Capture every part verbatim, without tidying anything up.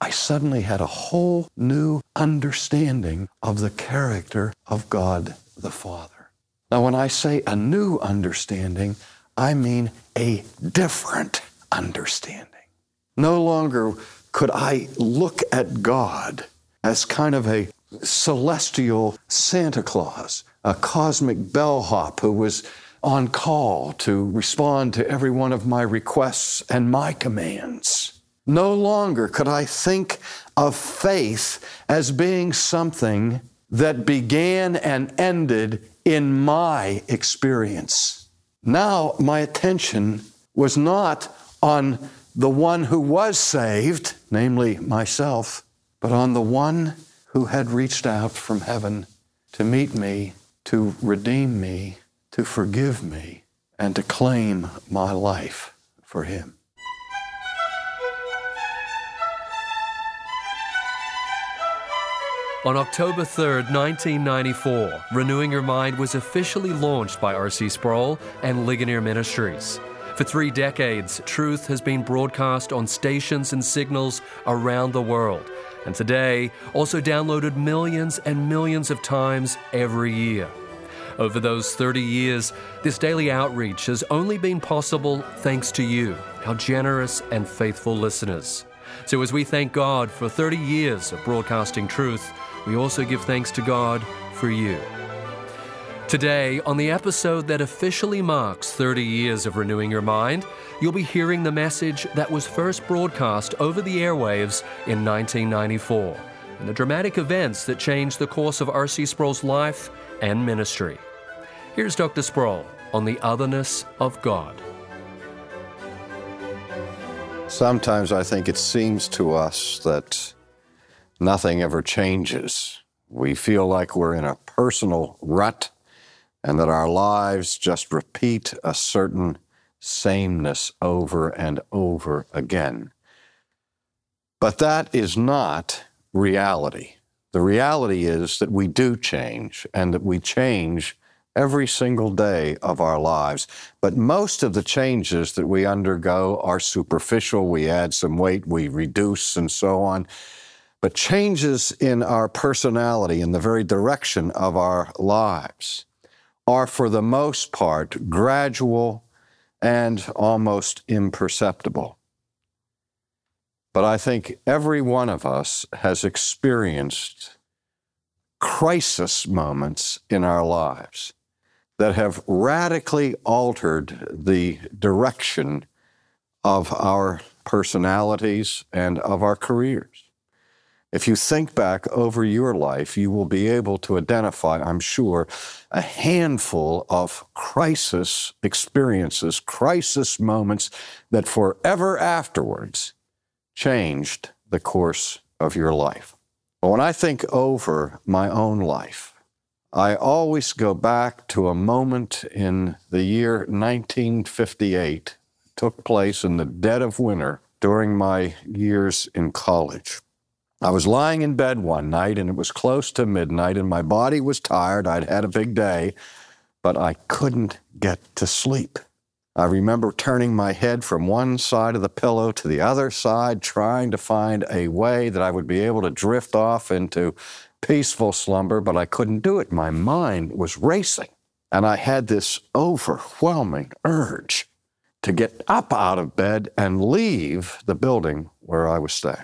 I suddenly had a whole new understanding of the character of God the Father. Now, when I say a new understanding, I mean a different understanding. No longer could I look at God as kind of a celestial Santa Claus, a cosmic bellhop who was on call to respond to every one of my requests and my commands. No longer could I think of faith as being something that began and ended in my experience. Now my attention was not on the one who was saved, namely myself, but on the one who had reached out from heaven to meet me, to redeem me, to forgive me, and to claim my life for him. On October third, nineteen ninety-four, Renewing Your Mind was officially launched by R C Sproul and Ligonier Ministries. For three decades, truth has been broadcast on stations and signals around the world, and today also downloaded millions and millions of times every year. Over those thirty years, this daily outreach has only been possible thanks to you, our generous and faithful listeners. So as we thank God for thirty years of broadcasting truth, we also give thanks to God for you. Today, on the episode that officially marks thirty years of Renewing Your Mind, you'll be hearing the message that was first broadcast over the airwaves in nineteen ninety-four, and the dramatic events that changed the course of R C Sproul's life and ministry. Here's Doctor Sproul on the otherness of God. Sometimes I think it seems to us that nothing ever changes. We feel like we're in a personal rut and that our lives just repeat a certain sameness over and over again. But that is not reality. The reality is that we do change and that we change every single day of our lives. But most of the changes that we undergo are superficial. We add some weight, we reduce, and so on. But changes in our personality, in the very direction of our lives, are for the most part gradual and almost imperceptible. But I think every one of us has experienced crisis moments in our lives that have radically altered the direction of our personalities and of our careers. If you think back over your life, you will be able to identify, I'm sure, a handful of crisis experiences, crisis moments that forever afterwards changed the course of your life. But when I think over my own life, I always go back to a moment in the year nineteen fifty-eight. It took place in the dead of winter during my years in college. I was lying in bed one night, and it was close to midnight, and my body was tired. I'd had a big day, but I couldn't get to sleep. I remember turning my head from one side of the pillow to the other side, trying to find a way that I would be able to drift off into peaceful slumber, but I couldn't do it. My mind was racing, and I had this overwhelming urge to get up out of bed and leave the building where I was staying.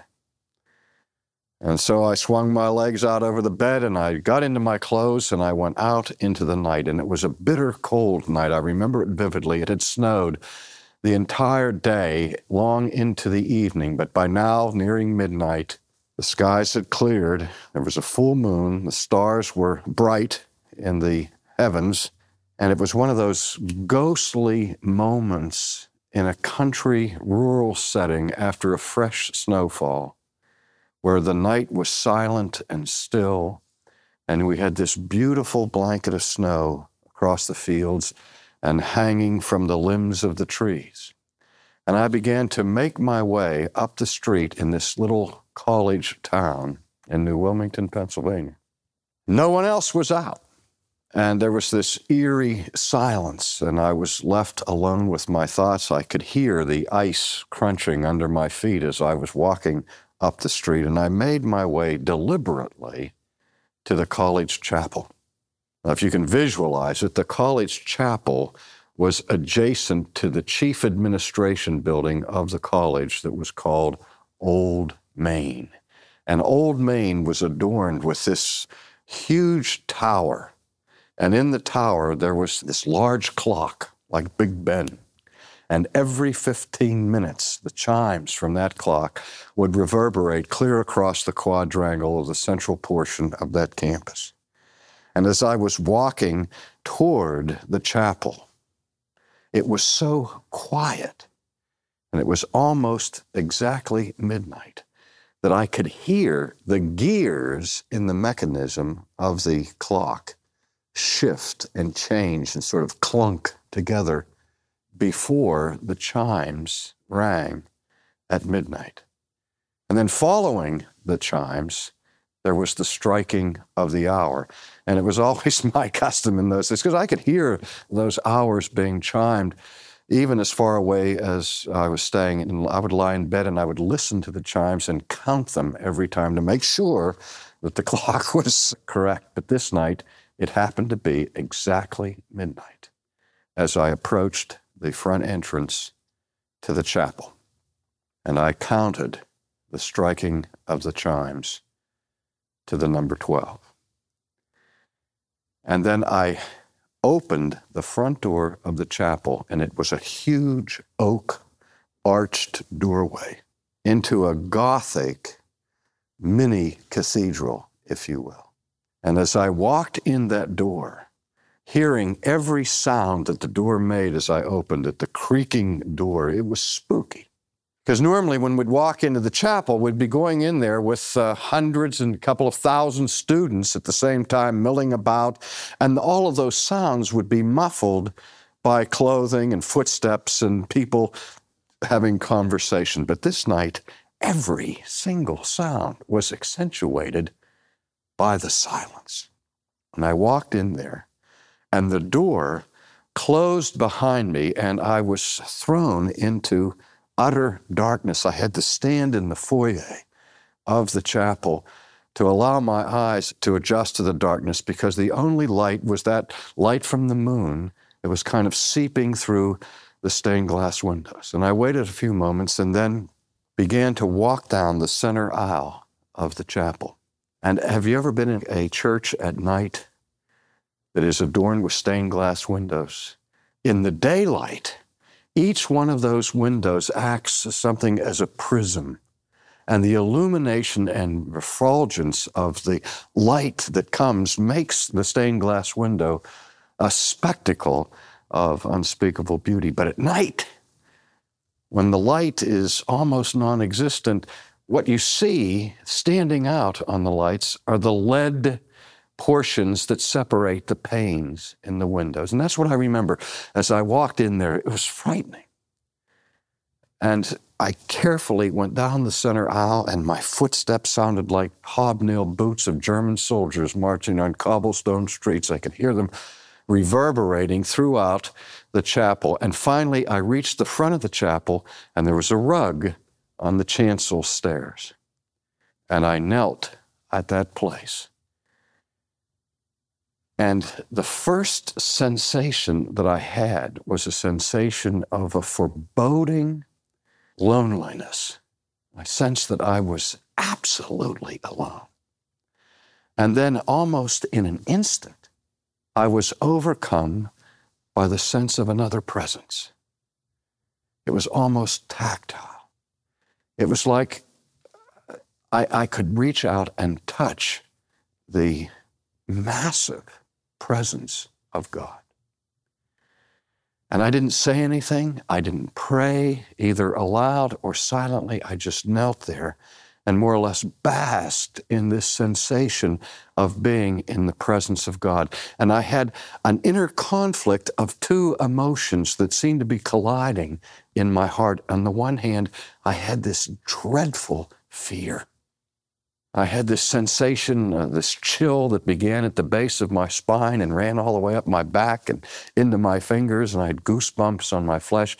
And so I swung my legs out over the bed, and I got into my clothes, and I went out into the night. And it was a bitter cold night. I remember it vividly. It had snowed the entire day, long into the evening. But by now, nearing midnight, the skies had cleared. There was a full moon. The stars were bright in the heavens. And it was one of those ghostly moments in a country, rural setting after a fresh snowfall, where the night was silent and still, and we had this beautiful blanket of snow across the fields and hanging from the limbs of the trees. And I began to make my way up the street in this little college town in New Wilmington, Pennsylvania. No one else was out, and there was this eerie silence, and I was left alone with my thoughts. I could hear the ice crunching under my feet as I was walking up the street, and I made my way deliberately to the college chapel. Now, if you can visualize it, the college chapel was adjacent to the chief administration building of the college that was called Old Main. And Old Main was adorned with this huge tower. And in the tower, there was this large clock, like Big Ben. And every fifteen minutes, the chimes from that clock would reverberate clear across the quadrangle of the central portion of that campus. And as I was walking toward the chapel, it was so quiet, and it was almost exactly midnight, that I could hear the gears in the mechanism of the clock shift and change and sort of clunk together before the chimes rang at midnight. And then following the chimes, there was the striking of the hour. And it was always my custom in those days, because I could hear those hours being chimed even as far away as I was staying. And I would lie in bed and I would listen to the chimes and count them every time to make sure that the clock was correct. But this night, it happened to be exactly midnight as I approached the front entrance to the chapel. And I counted the striking of the chimes to the number twelve. And then I opened the front door of the chapel, and it was a huge oak arched doorway into a Gothic mini cathedral, if you will. And as I walked in that door, hearing every sound that the door made as I opened it, the creaking door, it was spooky. Because normally when we'd walk into the chapel, we'd be going in there with uh, hundreds and a couple of thousand students at the same time milling about, and all of those sounds would be muffled by clothing and footsteps and people having conversation. But this night, every single sound was accentuated by the silence. And I walked in there, and the door closed behind me, and I was thrown into utter darkness. I had to stand in the foyer of the chapel to allow my eyes to adjust to the darkness, because the only light was that light from the moon that was kind of seeping through the stained glass windows. And I waited a few moments and then began to walk down the center aisle of the chapel. And have you ever been in a church at night that is adorned with stained glass windows? In the daylight, each one of those windows acts as something as a prism, and the illumination and refulgence of the light that comes makes the stained glass window a spectacle of unspeakable beauty. But at night, when the light is almost non-existent, what you see standing out on the lights are the lead portions that separate the panes in the windows. And that's what I remember. As I walked in there, it was frightening. And I carefully went down the center aisle, and my footsteps sounded like hobnail boots of German soldiers marching on cobblestone streets. I could hear them reverberating throughout the chapel. And finally, I reached the front of the chapel, and there was a rug on the chancel stairs. And I knelt at that place. And the first sensation that I had was a sensation of a foreboding loneliness. I sensed that I was absolutely alone. And then almost in an instant, I was overcome by the sense of another presence. It was almost tactile. It was like I, I could reach out and touch the massive presence of God. And I didn't say anything. I didn't pray, either aloud or silently. I just knelt there and more or less basked in this sensation of being in the presence of God. And I had an inner conflict of two emotions that seemed to be colliding in my heart. On the one hand, I had this dreadful fear. I had this sensation, uh, this chill that began at the base of my spine and ran all the way up my back and into my fingers, and I had goosebumps on my flesh.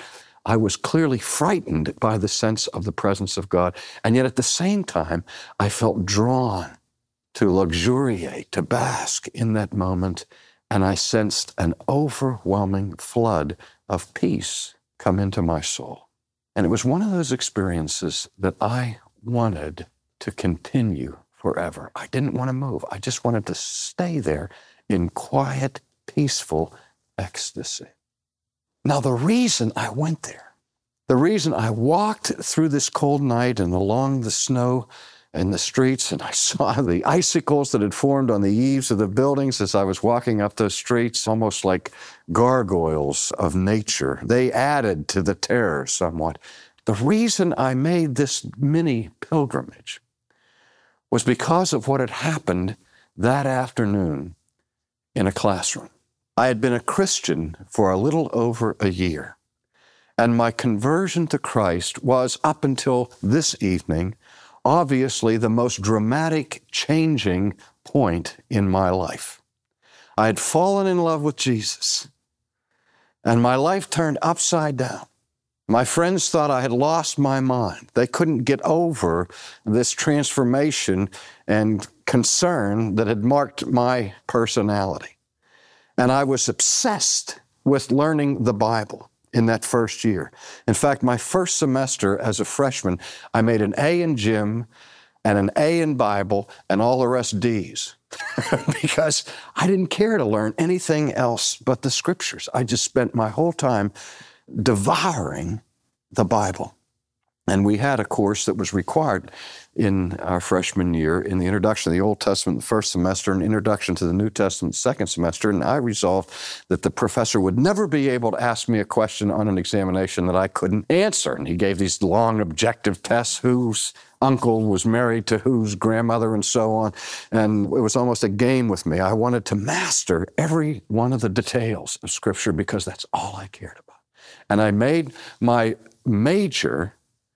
I was clearly frightened by the sense of the presence of God. And yet at the same time, I felt drawn to luxuriate, to bask in that moment. And I sensed an overwhelming flood of peace come into my soul. And it was one of those experiences that I wanted to continue forever. I didn't want to move. I just wanted to stay there in quiet, peaceful ecstasy. Now, the reason I went there, the reason I walked through this cold night and along the snow in the streets, and I saw the icicles that had formed on the eaves of the buildings as I was walking up those streets, almost like gargoyles of nature. They added to the terror somewhat. The reason I made this mini pilgrimage was because of what had happened that afternoon in a classroom. I had been a Christian for a little over a year, and my conversion to Christ was, up until this evening, obviously the most dramatic changing point in my life. I had fallen in love with Jesus, and my life turned upside down. My friends thought I had lost my mind. They couldn't get over this transformation and concern that had marked my personality. And I was obsessed with learning the Bible in that first year. In fact, my first semester as a freshman, I made an A in gym and an A in Bible and all the rest D's because I didn't care to learn anything else but the Scriptures. I just spent my whole time devouring the Bible. And we had a course that was required in our freshman year in the introduction to the Old Testament the first semester and introduction to the New Testament the second semester. And I resolved that the professor would never be able to ask me a question on an examination that I couldn't answer. And he gave these long objective tests, whose uncle was married to whose grandmother and so on. And it was almost a game with me. I wanted to master every one of the details of Scripture because that's all I cared about. And I made my major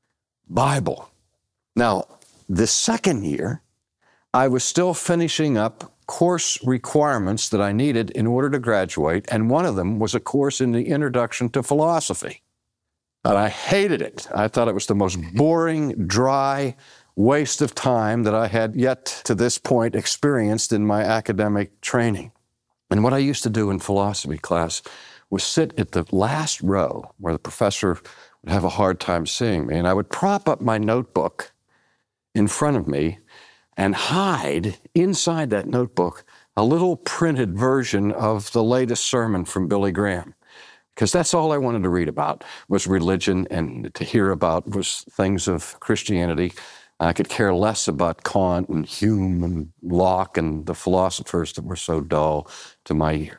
Bible. Now, this second year, I was still finishing up course requirements that I needed in order to graduate, and one of them was a course in the Introduction to Philosophy. And I hated it. I thought it was the most boring, dry waste of time that I had yet to this point experienced in my academic training. And what I used to do in philosophy class was sit at the last row where the professor would have a hard time seeing me, and I would prop up my notebook in front of me and hide inside that notebook a little printed version of the latest sermon from Billy Graham, because that's all I wanted to read about was religion, and to hear about was things of Christianity. I could care less about Kant and Hume and Locke and the philosophers that were so dull to my ears.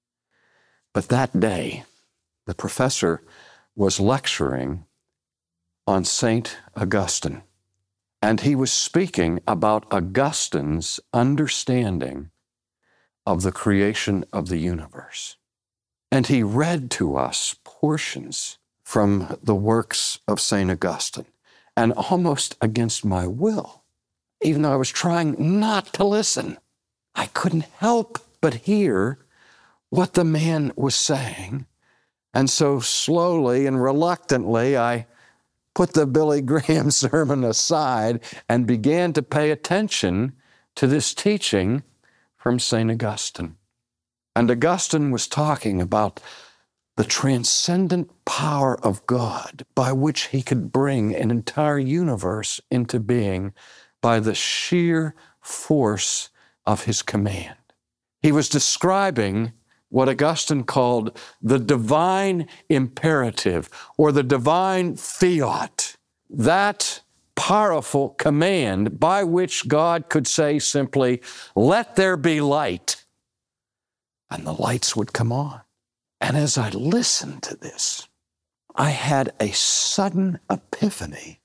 But that day, the professor was lecturing on Saint Augustine, and he was speaking about Augustine's understanding of the creation of the universe. And he read to us portions from the works of Saint Augustine, and almost against my will, even though I was trying not to listen, I couldn't help but hear what the man was saying. And so slowly and reluctantly, I put the Billy Graham sermon aside and began to pay attention to this teaching from Saint Augustine. And Augustine was talking about the transcendent power of God by which he could bring an entire universe into being by the sheer force of his command. He was describing what Augustine called the divine imperative or the divine fiat, that powerful command by which God could say simply, "Let there be light," and the lights would come on. And as I listened to this, I had a sudden epiphany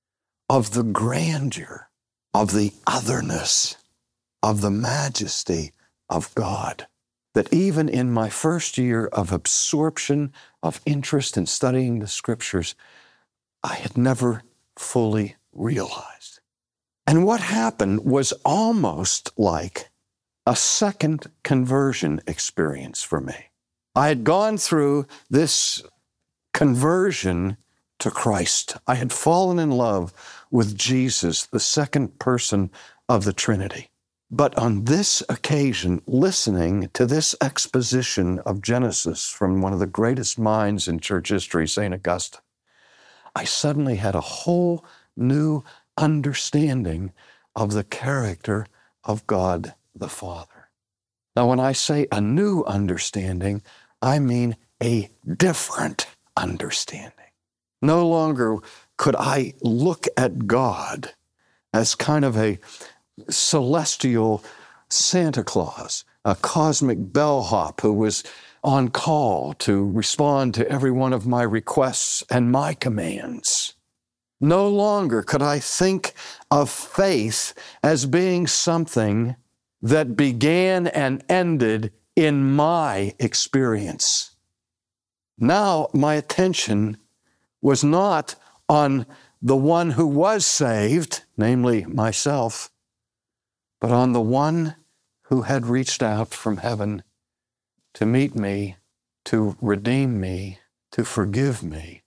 of the grandeur, of the otherness, of the majesty of God, that even in my first year of absorption of interest in studying the Scriptures, I had never fully realized. And what happened was almost like a second conversion experience for me. I had gone through this conversion to Christ. I had fallen in love with Jesus, the second person of the Trinity. But on this occasion, listening to this exposition of Genesis from one of the greatest minds in church history, Saint Augustine, I suddenly had a whole new understanding of the character of God the Father. Now, when I say a new understanding, I mean a different understanding. No longer could I look at God as kind of a celestial Santa Claus, a cosmic bellhop who was on call to respond to every one of my requests and my commands. No longer could I think of faith as being something that began and ended in my experience. Now my attention was not on the one who was saved, namely myself, but on the one who had reached out from heaven to meet me, to redeem me, to forgive me,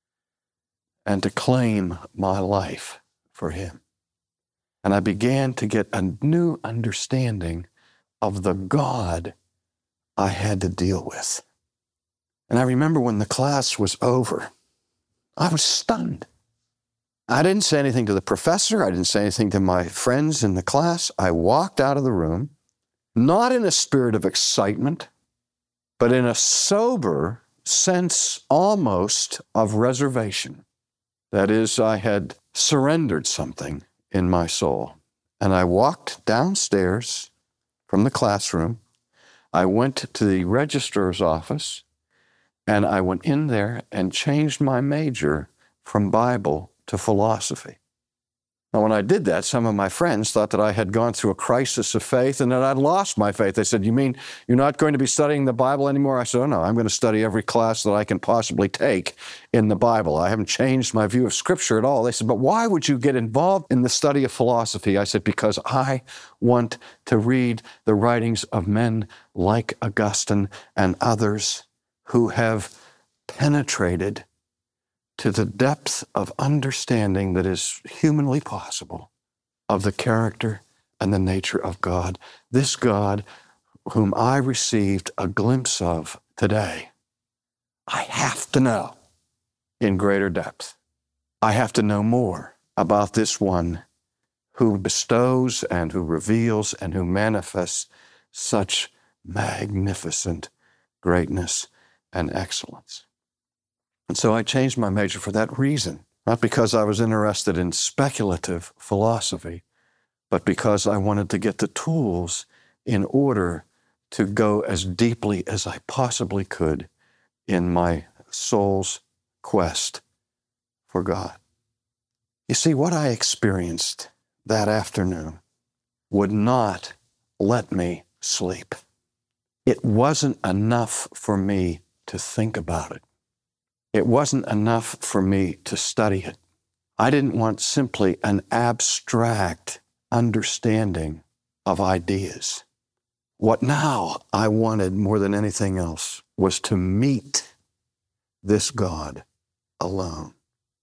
and to claim my life for him. And I began to get a new understanding of the God I had to deal with. And I remember when the class was over, I was stunned. I didn't say anything to the professor. I didn't say anything to my friends in the class. I walked out of the room, not in a spirit of excitement, but in a sober sense almost of reservation. That is, I had surrendered something in my soul. And I walked downstairs from the classroom. I went to the registrar's office, and I went in there and changed my major from Bible to philosophy. Now, when I did that, some of my friends thought that I had gone through a crisis of faith and that I'd lost my faith. They said, "You mean you're not going to be studying the Bible anymore?" I said, "Oh, no, I'm going to study every class that I can possibly take in the Bible. I haven't changed my view of Scripture at all." They said, "But why would you get involved in the study of philosophy?" I said, "Because I want to read the writings of men like Augustine and others who have penetrated to the depth of understanding that is humanly possible of the character and the nature of God. This God whom I received a glimpse of today, I have to know in greater depth. I have to know more about this one who bestows and who reveals and who manifests such magnificent greatness and excellence." And so I changed my major for that reason, not because I was interested in speculative philosophy, but because I wanted to get the tools in order to go as deeply as I possibly could in my soul's quest for God. You see, what I experienced that afternoon would not let me sleep. It wasn't enough for me to think about it. It wasn't enough for me to study it. I didn't want simply an abstract understanding of ideas. What now I wanted more than anything else was to meet this God alone.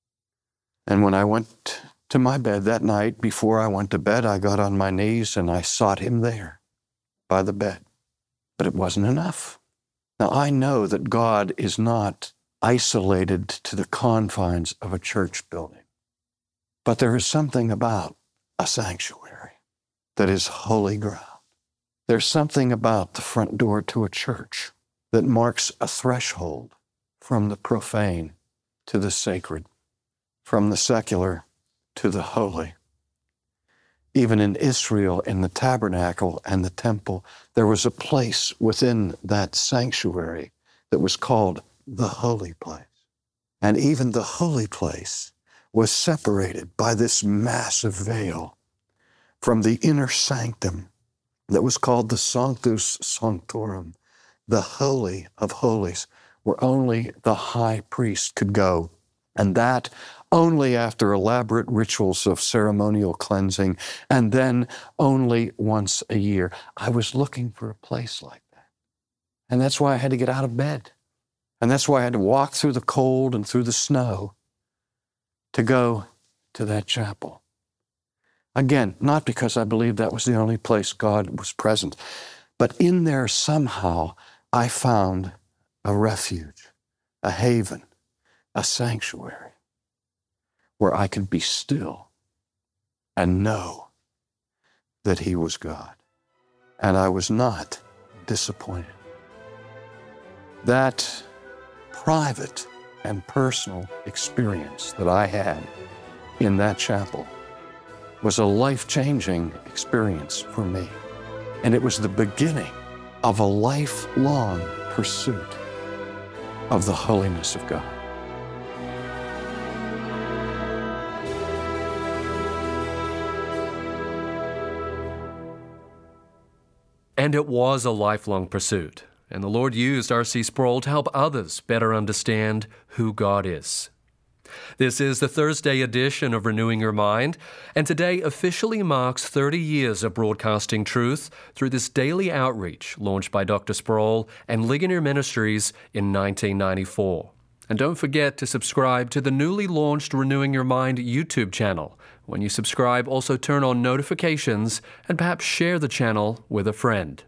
And when I went to my bed that night, before I went to bed, I got on my knees and I sought him there by the bed. But it wasn't enough. Now, I know that God is not isolated to the confines of a church building. But there is something about a sanctuary that is holy ground. There's something about the front door to a church that marks a threshold from the profane to the sacred, from the secular to the holy. Even in Israel, in the tabernacle and the temple, there was a place within that sanctuary that was called the holy place. And even the holy place was separated by this massive veil from the inner sanctum that was called the Sanctus Sanctorum, the Holy of Holies, where only the high priest could go. And that only after elaborate rituals of ceremonial cleansing, and then only once a year. I was looking for a place like that. And that's why I had to get out of bed. And that's why I had to walk through the cold and through the snow to go to that chapel. Again, not because I believed that was the only place God was present, but in there somehow I found a refuge, a haven, a sanctuary where I could be still and know that He was God. And I was not disappointed. That private and personal experience that I had in that chapel was a life-changing experience for me. And it was the beginning of a lifelong pursuit of the holiness of God. And it was a lifelong pursuit, and the Lord used R C Sproul to help others better understand who God is. This is the Thursday edition of Renewing Your Mind, and today officially marks thirty years of broadcasting truth through this daily outreach launched by Doctor Sproul and Ligonier Ministries in nineteen ninety-four. And don't forget to subscribe to the newly launched Renewing Your Mind YouTube channel. When you subscribe, also turn on notifications and perhaps share the channel with a friend.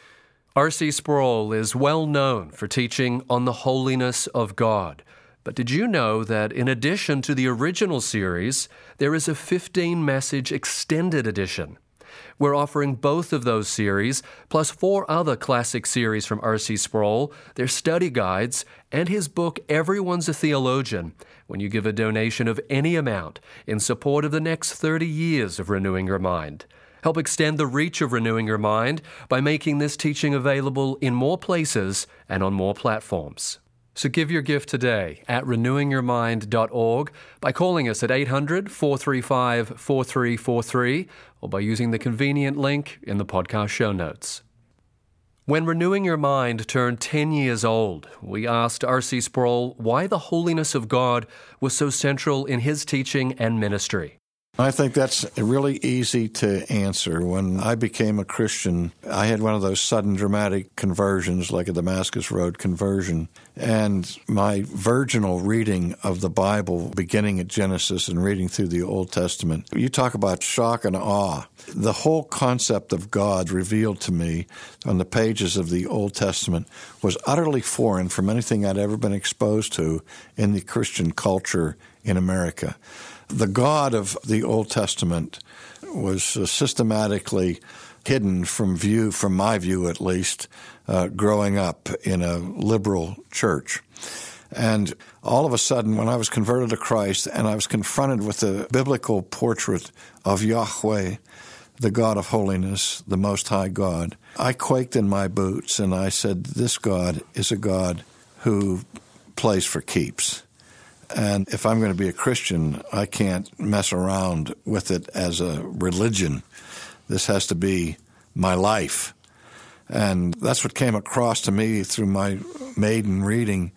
R C Sproul is well known for teaching on the holiness of God. But did you know that in addition to the original series, there is a fifteen-message extended edition? We're offering both of those series, plus four other classic series from R C Sproul, their study guides, and his book, Everyone's a Theologian, when you give a donation of any amount in support of the next thirty years of Renewing Your Mind. Help extend the reach of Renewing Your Mind by making this teaching available in more places and on more platforms. So give your gift today at renewing your mind dot org by calling us at eight hundred, four three five, four three four three or by using the convenient link in the podcast show notes. When Renewing Your Mind turned ten years old, we asked R C Sproul why the holiness of God was so central in his teaching and ministry. I think that's really easy to answer. When I became a Christian, I had one of those sudden dramatic conversions, like a Damascus Road conversion. And my virginal reading of the Bible, beginning at Genesis and reading through the Old Testament, you talk about shock and awe. The whole concept of God revealed to me on the pages of the Old Testament was utterly foreign from anything I'd ever been exposed to in the Christian culture in America. The God of the Old Testament was systematically hidden from view, from my view at least, uh, growing up in a liberal church. And all of a sudden, when I was converted to Christ and I was confronted with the biblical portrait of Yahweh, the God of holiness, the Most High God, I quaked in my boots and I said, this God is a God who plays for keeps. And if I'm going to be a Christian, I can't mess around with it as a religion. This has to be my life. And that's what came across to me through my maiden reading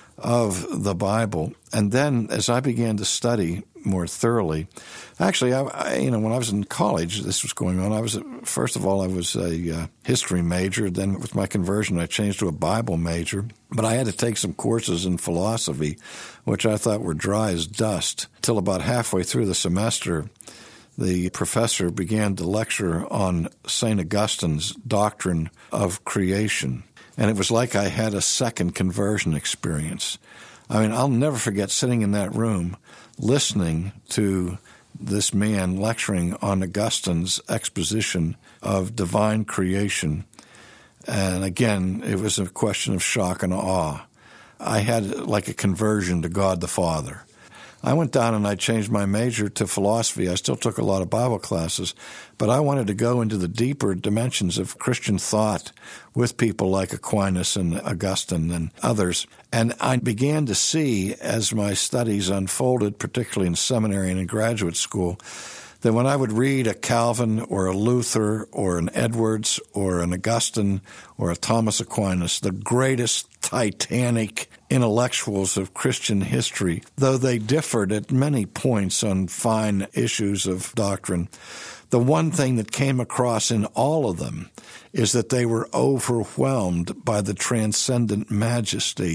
of the Bible. And then as I began to study more thoroughly, actually, I, I, you know, when I was in college, this was going on. I was, first of all, I was a uh, history major. Then with my conversion, I changed to a Bible major. But I had to take some courses in philosophy, which I thought were dry as dust. Till about halfway through the semester, the professor began to lecture on Saint Augustine's doctrine of creation. And it was like I had a second conversion experience. I mean, I'll never forget sitting in that room listening to this man lecturing on Augustine's exposition of divine creation. And again, it was a question of shock and awe. I had like a conversion to God the Father. I went down and I changed my major to philosophy. I still took a lot of Bible classes, but I wanted to go into the deeper dimensions of Christian thought with people like Aquinas and Augustine and others. And I began to see, as my studies unfolded, particularly in seminary and in graduate school, that when I would read a Calvin or a Luther or an Edwards or an Augustine or a Thomas Aquinas, the greatest titanic intellectuals of Christian history, though they differed at many points on fine issues of doctrine, the one thing that came across in all of them is that they were overwhelmed by the transcendent majesty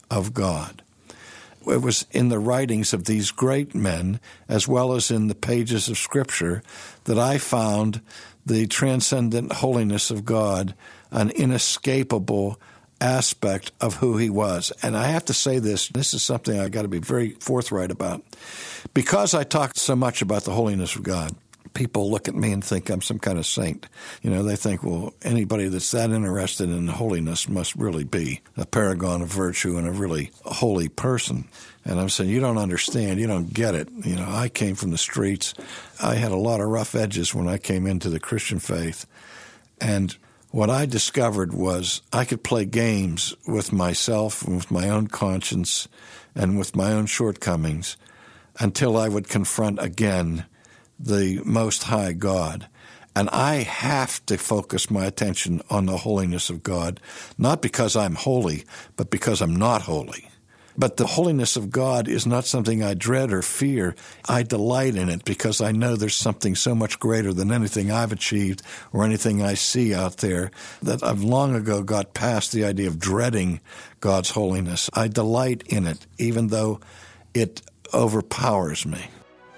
of God. It was in the writings of these great men, as well as in the pages of Scripture, that I found the transcendent holiness of God, an inescapable aspect of who he was. And I have to say this, this is something I've got to be very forthright about. Because I talk so much about the holiness of God, people look at me and think I'm some kind of saint. You know, they think, well, anybody that's that interested in holiness must really be a paragon of virtue and a really holy person. And I'm saying, you don't understand. You don't get it. You know, I came from the streets. I had a lot of rough edges when I came into the Christian faith. And what I discovered was I could play games with myself and with my own conscience and with my own shortcomings until I would confront again the Most High God. And I have to focus my attention on the holiness of God, not because I'm holy, but because I'm not holy. But the holiness of God is not something I dread or fear. I delight in it because I know there's something so much greater than anything I've achieved or anything I see out there, that I've long ago got past the idea of dreading God's holiness. I delight in it, even though it overpowers me.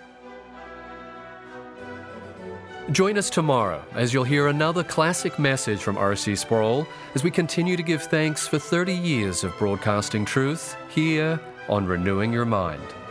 Join us tomorrow as you'll hear another classic message from R C Sproul as we continue to give thanks for thirty years of broadcasting truth here on Renewing Your Mind.